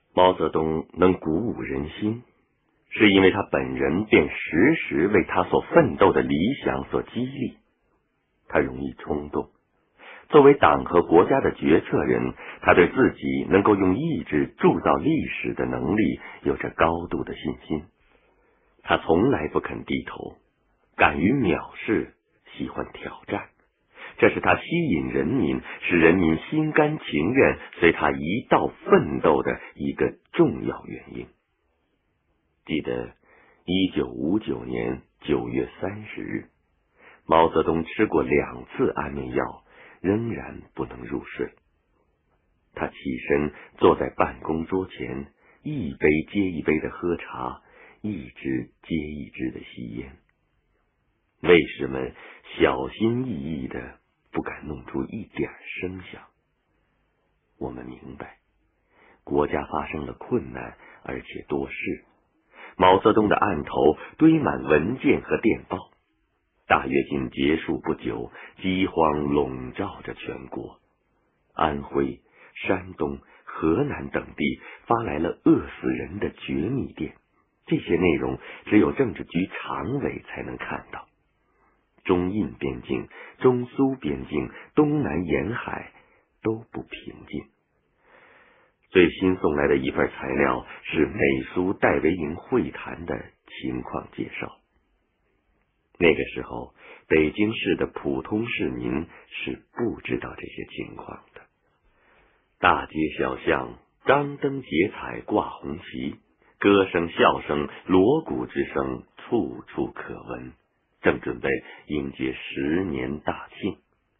毛泽东能鼓舞人心，是因为他本人便时时为他所奋斗的理想所激励。他容易冲动，作为党和国家的决策人，他对自己能够用意志铸造历史的能力有着高度的信心。他从来不肯低头，敢于藐视，喜欢挑战，这是他吸引人民，使人民心甘情愿随他一道奋斗的一个重要原因。记得1959年9月30日，毛泽东吃过2次安眠药，仍然不能入睡。他起身坐在办公桌前，一杯接一杯的喝茶，一支接一支的吸烟。卫士们小心翼翼的，不敢弄出一点声响。我们明白，国家发生了困难，而且多事。毛泽东的案头堆满文件和电报。大跃进结束不久，饥荒笼罩着全国。安徽、山东、河南等地发来了饿死人的绝密电，这些内容只有政治局常委才能看到。中印边境、中苏边境、东南沿海都不平静。最新送来的一份材料是美苏戴维营会谈的情况介绍。那个时候，北京市的普通市民是不知道这些情况的。大街小巷张灯结彩挂红旗，歌声笑声锣鼓之声处处可闻，正准备迎接10年大庆。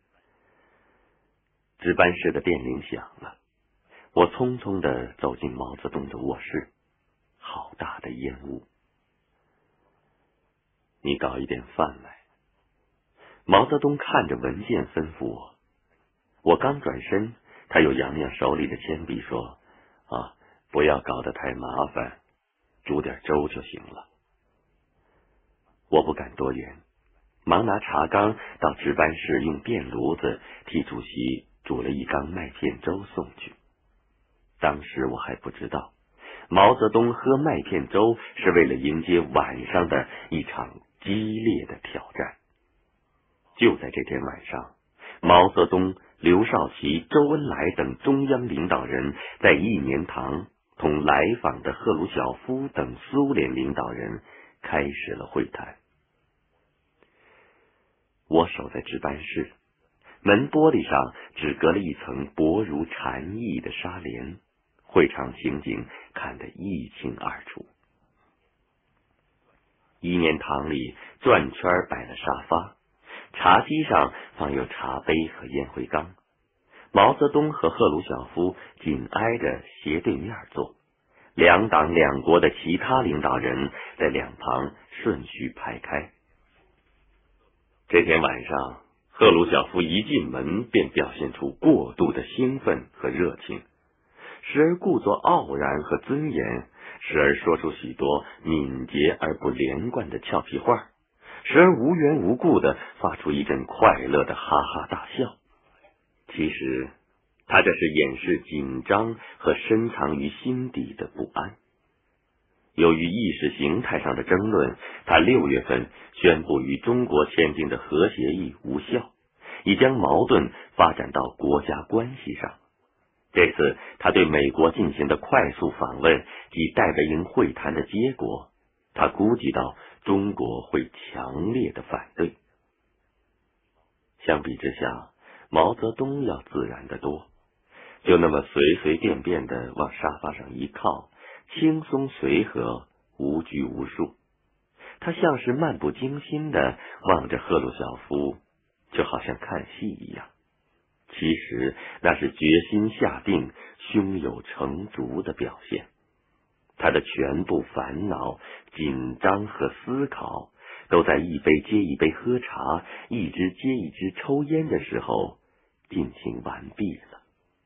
值班室的电铃响了，我匆匆地走进毛泽东的卧室，好大的烟雾。你搞一点饭来。毛泽东看着文件吩咐我。我刚转身，他又扬扬手里的铅笔说：“不要搞得太麻烦，煮点粥就行了。”我不敢多言，忙拿茶缸到值班室用电炉子替主席煮了一缸麦片粥送去。当时我还不知道，毛泽东喝麦片粥是为了迎接晚上的一场激烈的挑战。就在这天晚上，毛泽东、刘少奇、周恩来等中央领导人在义年堂同来访的赫鲁晓夫等苏联领导人开始了会谈。我守在值班室，门玻璃上只隔了一层薄如蝉翼的纱帘，会场情景看得一清二楚。义年堂里转圈摆了沙发，茶几上放有茶杯和烟灰缸。毛泽东和赫鲁晓夫紧挨着斜对面坐，两党两国的其他领导人在两旁顺序排开。这天晚上，赫鲁晓夫一进门便表现出过度的兴奋和热情，时而故作傲然和尊严，时而说出许多敏捷而不连贯的俏皮话，时而无缘无故地发出一阵快乐的哈哈大笑。其实他这是掩饰紧张和深藏于心底的不安。由于意识形态上的争论，他6月份宣布与中国签订的核协议无效，已将矛盾发展到国家关系上。这次他对美国进行的快速访问及戴维营会谈的结果，他估计到中国会强烈的反对。相比之下，毛泽东要自然得多，就那么随随便便的往沙发上一靠，轻松随和，无拘无束。他像是漫不经心的望着赫鲁晓夫，就好像看戏一样。其实那是决心下定、胸有成竹的表现。他的全部烦恼、紧张和思考，都在一杯接一杯喝茶、一支接一支抽烟的时候进行完毕了。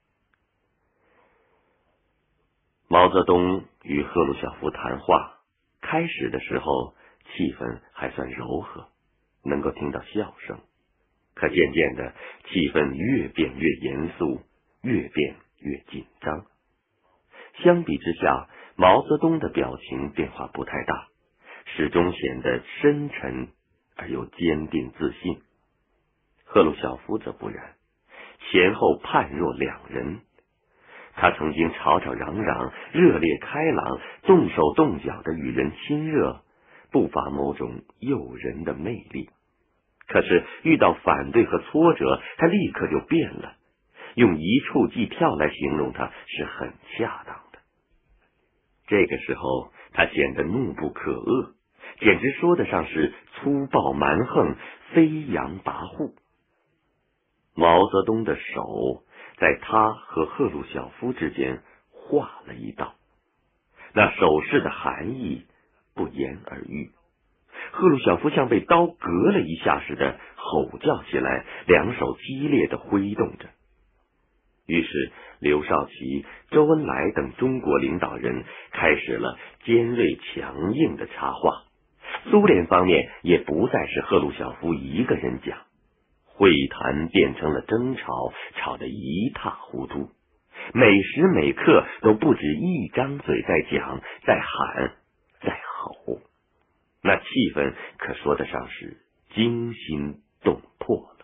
毛泽东与赫鲁晓夫谈话，开始的时候气氛还算柔和，能够听到笑声。可渐渐的，气氛越变越严肃，越变越紧张。 相比之下，毛泽东的表情变化不太大，始终显得深沉而又坚定自信。赫鲁晓夫则不然，前后判若两人。他曾经吵吵嚷嚷，热烈开朗，动手动脚的与人亲热，不乏某种诱人的魅力。可是遇到反对和挫折，他立刻就变了，用一触即跳来形容他是很恰当的。这个时候他显得怒不可遏，简直说得上是粗暴蛮横，飞扬跋扈。毛泽东的手在他和赫鲁晓夫之间划了一道，那手势的含义不言而喻。赫鲁晓夫像被刀割了一下似的吼叫起来，两手激烈的挥动着。于是刘少奇、周恩来等中国领导人开始了尖锐强硬的插话。苏联方面也不再是赫鲁晓夫一个人讲，会谈变成了争吵，吵得一塌糊涂，每时每刻都不止一张嘴在讲，在喊，在吼，那气氛可说得上是惊心动魄了。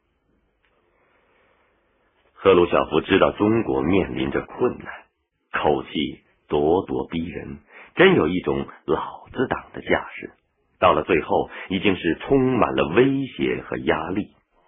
赫鲁晓夫知道中国面临着困难，口气咄咄逼人，真有一种老子党的架势，到了最后已经是充满了威胁和压力。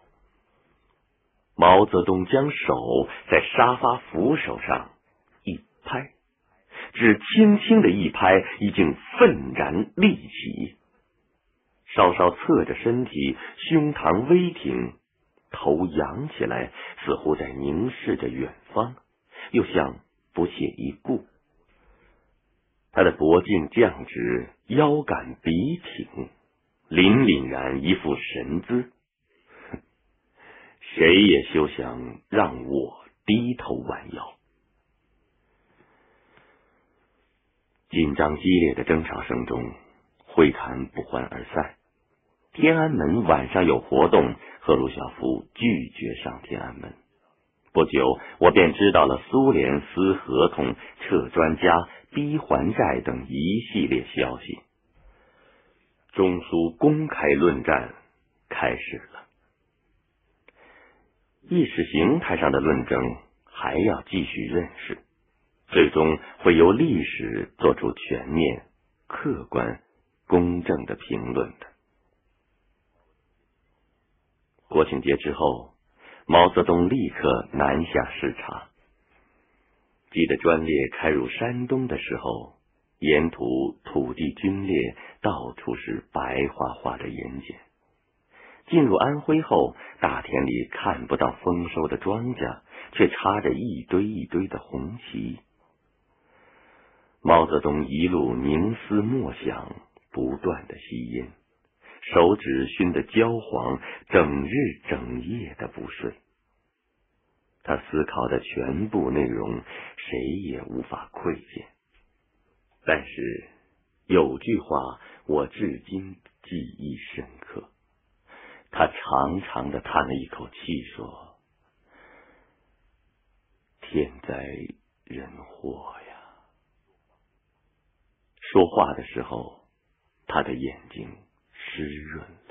毛泽东将手在沙发扶手上一拍，只轻轻的一拍，已经愤然立起，稍稍侧着身体，胸膛微挺，头扬起来，似乎在凝视着远方，又像不屑一顾。他的脖颈降直，腰杆笔挺，凛凛然一副神姿，谁也休想让我低头弯腰。紧张激烈的争吵声中，会谈不欢而散。天安门晚上有活动，赫鲁晓夫拒绝上天安门。不久，我便知道了苏联撕合同、撤专家、逼还债等一系列消息。中苏公开论战开始了。意识形态上的论争还要继续认识，最终会由历史做出全面、客观、公正的评论的。国庆节之后，毛泽东立刻南下视察。记得专列开入山东的时候，沿途土地龟裂，到处是白花花的盐碱。进入安徽后，大田里看不到丰收的庄稼，却插着一堆一堆的红旗。毛泽东一路凝思默想，不断的吸烟，手指熏得焦黄，整日整夜的不睡。他思考的全部内容，谁也无法窥见。但是有句话我至今记忆深刻，他长长的叹了一口气说：“天灾人祸呀。”说话的时候，他的眼睛湿润了。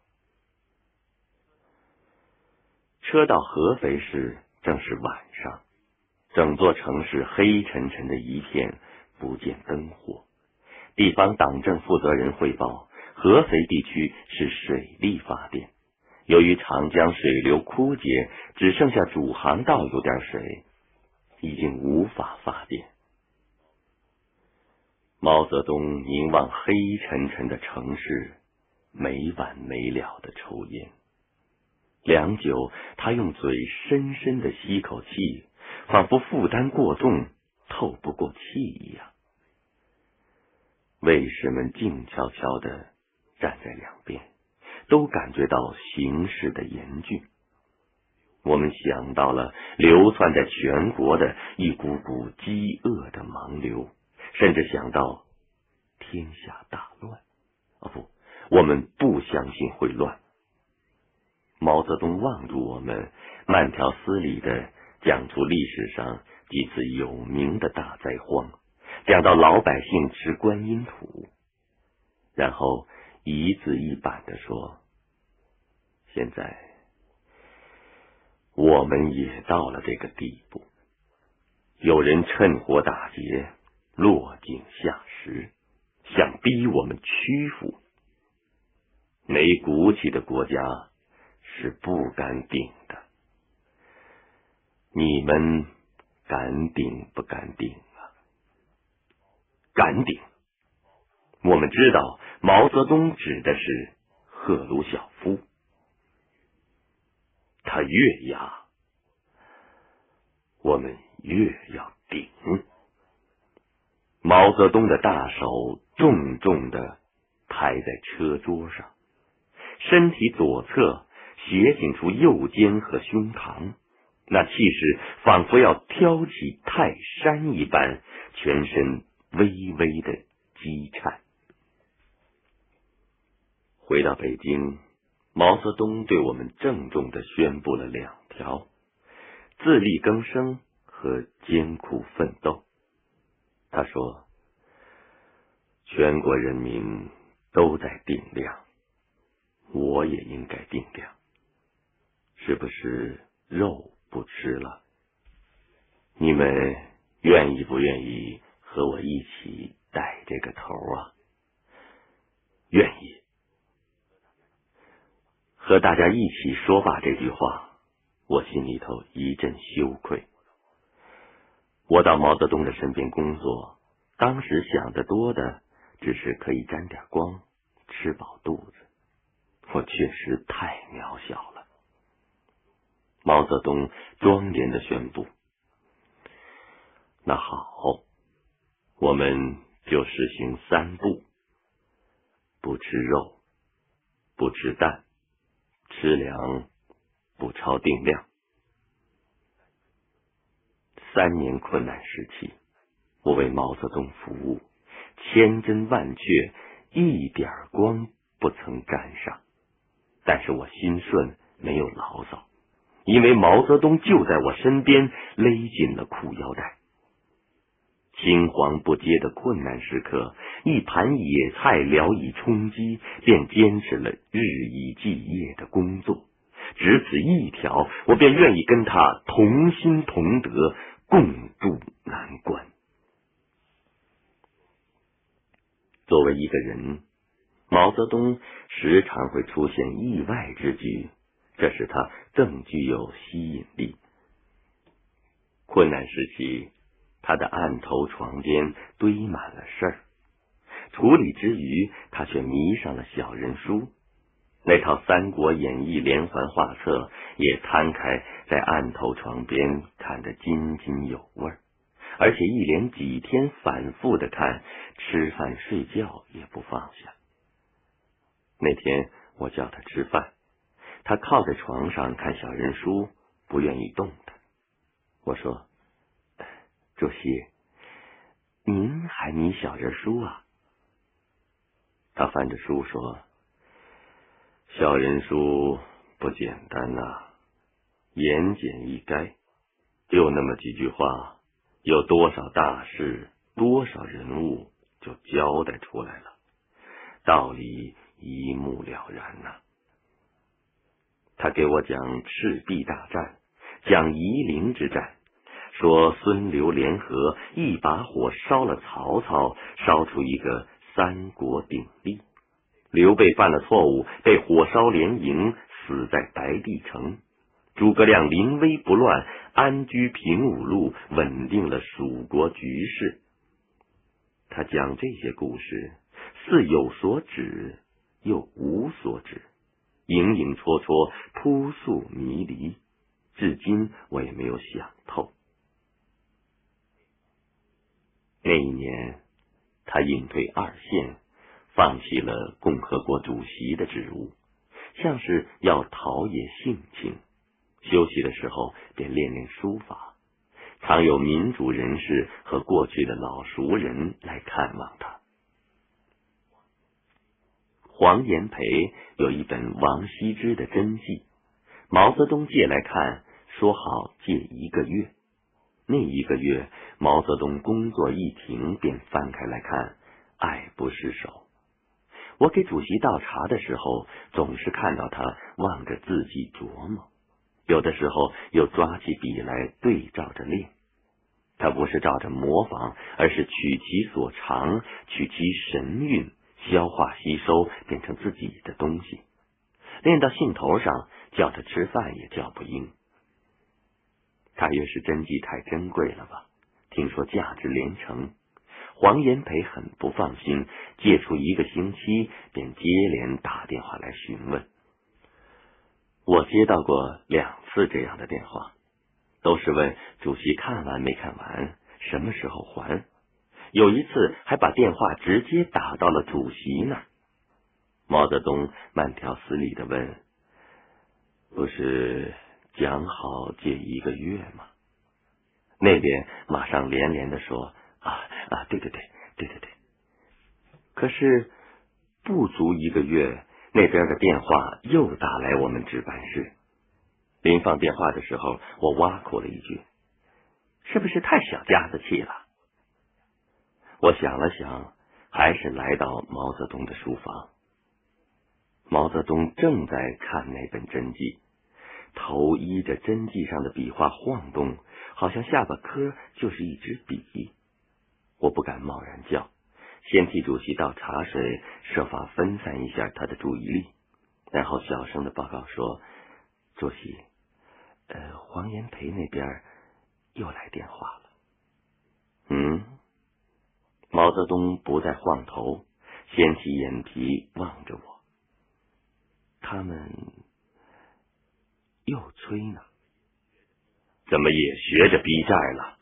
车到合肥时正是晚上，整座城市黑沉沉的一片，不见灯火。地方党政负责人汇报，合肥地区是水力发电，由于长江水流枯竭，只剩下主航道有点水，已经无法发电。毛泽东凝望黑沉沉的城市，没完没了的抽烟。良久，他用嘴深深的吸口气，仿佛负担过重，透不过气一样。卫士们静悄悄地站在两边，都感觉到形势的严峻。我们想到了流窜在全国的一股股饥饿的盲流，甚至想到天下大乱。不，我们不相信会乱。毛泽东望住我们，慢条斯理地讲出历史上几次有名的大灾荒，讲到老百姓吃观音土，然后一字一板地说，现在我们也到了这个地步，有人趁火打劫，落井下石，想逼我们屈服。没骨气的国家是不敢顶的，你们敢顶不敢顶啊？敢顶。我们知道毛泽东指的是赫鲁晓夫，他越压，我们越要顶。毛泽东的大手重重地抬在车桌上，身体左侧斜挺出右肩和胸膛，那气势仿佛要挑起泰山一般，全身微微的激颤。回到北京，毛泽东对我们郑重地宣布了2条：自力更生和艰苦奋斗。他说，全国人民都在定量，我也应该定量，是不是肉不吃了？你们愿意不愿意和我一起带这个头啊？愿意。和大家一起说罢这句话，我心里头一阵羞愧。我到毛泽东的身边工作，当时想得多的只是可以沾点光，吃饱肚子。我确实太渺小了。毛泽东庄严地宣布，那好，我们就实行3不：不吃肉，不吃蛋，吃粮不超定量。3年困难时期，我为毛泽东服务，千真万确，一点光不曾沾上。但是我心顺，没有牢骚，因为毛泽东就在我身边，勒紧了裤腰带。青黄不接的困难时刻，一盘野菜聊以充饥，便坚持了日以继夜的工作。只此一条，我便愿意跟他同心同德，共度难关。作为一个人，毛泽东时常会出现意外之举，这使他更具有吸引力。困难时期，他的案头床边堆满了事儿，处理之余，他却迷上了小人书。那套《三国演义》连环画册也摊开在案头床边，看得津津有味，而且一连几天反复的看，吃饭睡觉也不放下。那天我叫他吃饭，他靠在床上看小人书，不愿意动弹。我说，主席，您还迷小人书啊？他翻着书说，小人书不简单呐，言简意赅，就那么几句话，有多少大事，多少人物就交代出来了，道理一目了然呐。他给我讲赤壁大战，讲夷陵之战，说孙刘联合一把火烧了曹操，烧出一个3国鼎立。刘备犯了错误，被火烧连营，死在白帝城。诸葛亮临危不乱，安居平武路，稳定了蜀国局势。他讲这些故事，似有所指，又无所指，影影绰绰，扑朔迷离，至今我也没有想透。那一年，他隐退2线，放弃了共和国主席的职务，像是要陶冶性情。休息的时候便练练书法，常有民主人士和过去的老熟人来看望他。黄炎培有一本王羲之的真迹，毛泽东借来看，说好借1个月。 那一个月，毛泽东工作一停便翻开来看，爱不释手。我给主席倒茶的时候，总是看到他望着字迹琢磨，有的时候又抓起笔来对照着练。他不是照着模仿，而是取其所长，取其神韵，消化吸收，变成自己的东西。练到兴头上，叫他吃饭也叫不应。大约是真迹太珍贵了吧，听说价值连城。黄炎培很不放心，借出1个星期，便接连打电话来询问。我接到过2次这样的电话，都是问主席看完没看完，什么时候还。有一次还把电话直接打到了主席那儿。毛泽东慢条斯理地问：“不是讲好借1个月吗？”那边马上连连地说：“对。可是不足1个月，那边的电话又打来我们值班室。临放电话的时候，我挖苦了一句：“是不是太小家子气了？”我想了想，还是来到毛泽东的书房。毛泽东正在看那本真迹，头依着真迹上的笔画晃动，好像下巴颏就是一支笔。我不敢贸然叫，先替主席倒茶水，设法分散一下他的注意力，然后小声的报告说：“主席，黄炎培那边又来电话了。”毛泽东不再晃头，掀起眼皮望着我。他们又催呢，怎么也学着逼债了？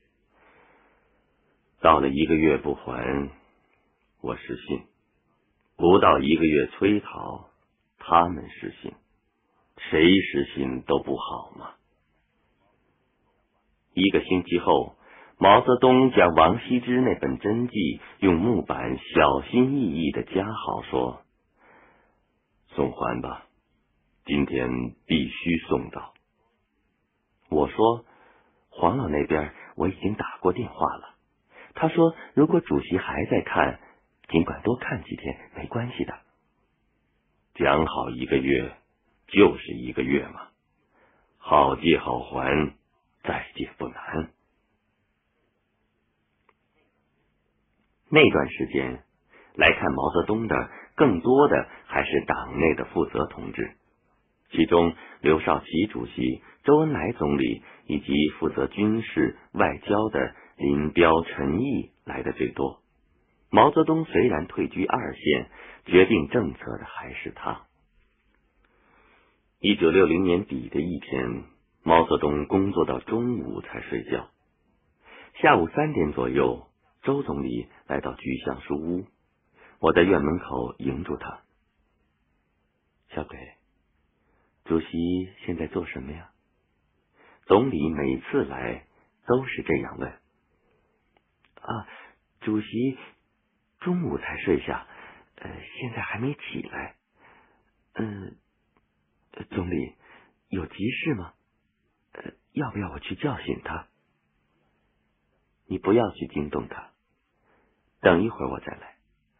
到了1个月不还，我失信；不到1个月催讨，他们失信。谁失信都不好嘛。1个星期后，毛泽东将王羲之那本真迹用木板小心翼翼地夹好，说：“送还吧，今天必须送到。”我说：“黄老那边我已经打过电话了，他说如果主席还在看，尽管多看几天，没关系的。”讲好1个月就是1个月嘛，好借好还，再借不难。那段时间来看毛泽东的，更多的还是党内的负责同志，其中刘少奇主席、周恩来总理以及负责军事外交的林彪、陈毅来的最多。毛泽东虽然退居2线，决定政策的还是他。1960年底的一天，毛泽东工作到中午才睡觉。下午3点左右，周总理来到局橡书屋，我在院门口迎住他：“小鬼，主席现在做什么呀？”总理每次来都是这样问。主席中午才睡下，现在还没起来。总理有急事吗？要不要我去叫醒他？你不要去惊动他，等一会儿我再来。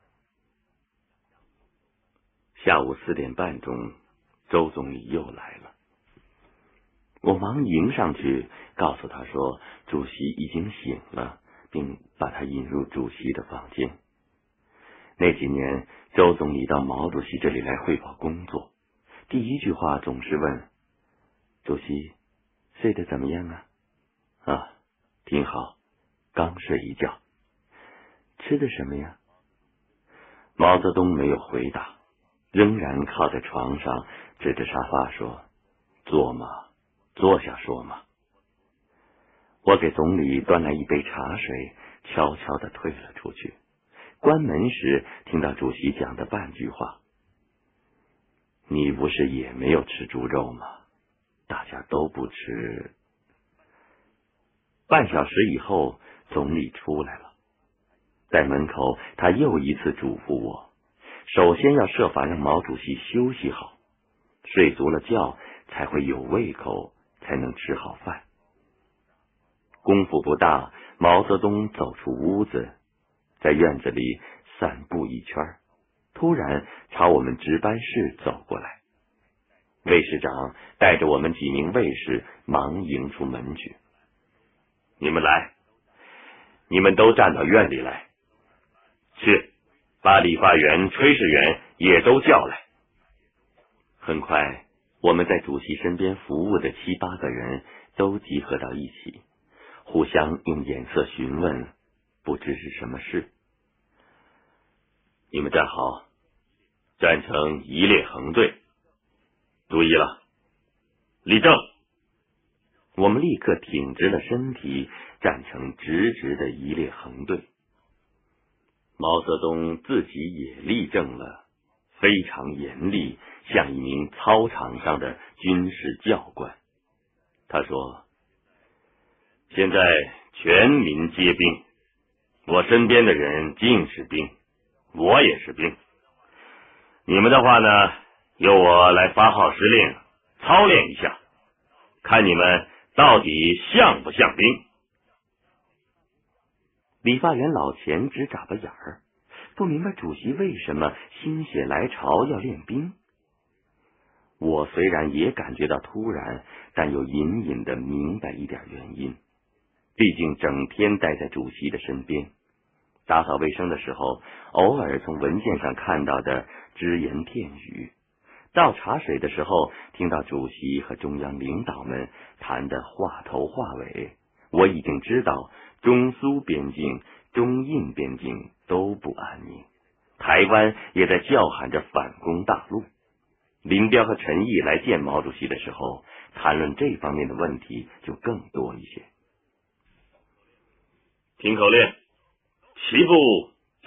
下午4点半钟，周总理又来了。我忙迎上去，告诉他说主席已经醒了，并把他引入主席的房间。那几年，周总理到毛主席这里来汇报工作，第1句话总是问：“主席睡得怎么样啊？”“挺好，刚睡一觉。”“吃的什么呀？”毛泽东没有回答，仍然靠在床上，指着沙发说：“坐嘛，坐下说嘛。”我给总理端来一杯茶水，悄悄地退了出去。关门时，听到主席讲的半句话：“你不是也没有吃猪肉吗？大家都不吃。”半小时以后，总理出来了，在门口，他又一次嘱咐我，首先要设法让毛主席休息好，睡足了觉才会有胃口，才能吃好饭。 功夫不大，毛泽东走出屋子，在院子里散步一圈，突然朝我们值班室走过来。卫士长带着我们几名卫士忙迎出门去。你们来，你们都站到院里来。是，把理发员、炊事员也都叫来。很快，我们在主席身边服务的7、8个人都集合到一起，互相用眼色询问，不知是什么事。你们站好，站成一列横队。注意了，立正。我们立刻挺直了身体，站成直直的一列横队。毛泽东自己也立正了，非常严厉，像一名操场上的军事教官。他说：现在全民皆兵，我身边的人尽是兵，我也是兵。你们的话呢，由我来发号施令，操练一下，看你们到底像不像兵。理发员老钱直眨巴眼儿，不明白主席为什么心血来潮要练兵。我虽然也感觉到突然，但又隐隐的明白一点原因。毕竟整天待在主席的身边，打扫卫生的时候，偶尔从文件上看到的只言片语，倒茶水的时候听到主席和中央领导们谈得话头话尾，我已经知道中苏边境、中印边境都不安宁，台湾也在叫喊着反攻大陆。林彪和陈毅来见毛主席的时候，谈论这方面的问题就更多一些。听口令，齐步走。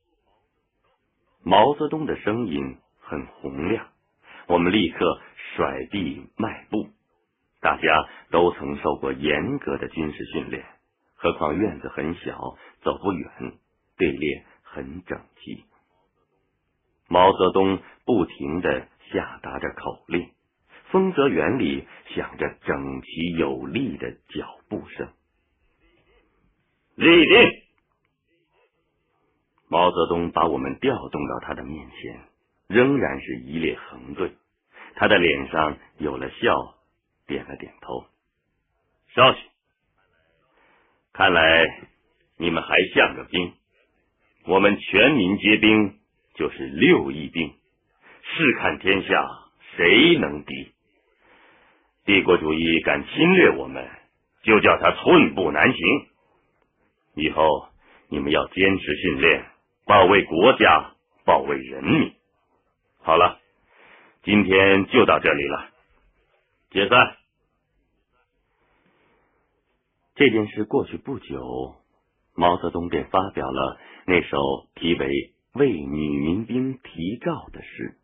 毛泽东的声音很洪亮，我们立刻甩臂迈步。大家都曾受过严格的军事训练，何况院子很小，走不远，队列很整齐。毛泽东不停地下达着口令，丰泽园里响着整齐有力的脚步声。立定！毛泽东把我们调动到他的面前，仍然是一列横队。他的脸上有了笑，点了点头。稍息，看来你们还像个兵。我们全民皆兵，就是6亿兵，试看天下谁能敌。帝国主义敢侵略我们，就叫他寸步难行。以后你们要坚持训练，保卫国家，保卫人民。好了，今天就到这里了，解散。这件事过去不久，毛泽东便发表了那首题为《为女民兵题诏》的诗。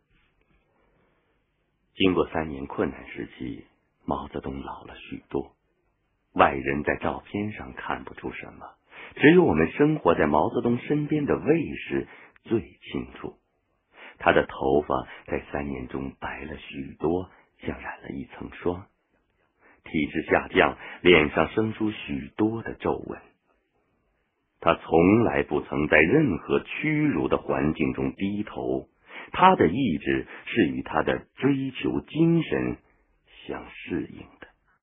经过3年困难时期，毛泽东老了许多，外人在照片上看不出什么，只有我们生活在毛泽东身边的卫士最清楚。他的头发在3年中白了许多，像染了一层霜。体质下降，脸上生出许多的皱纹。他从来不曾在任何屈辱的环境中低头，他的意志是与他的追求精神相适应。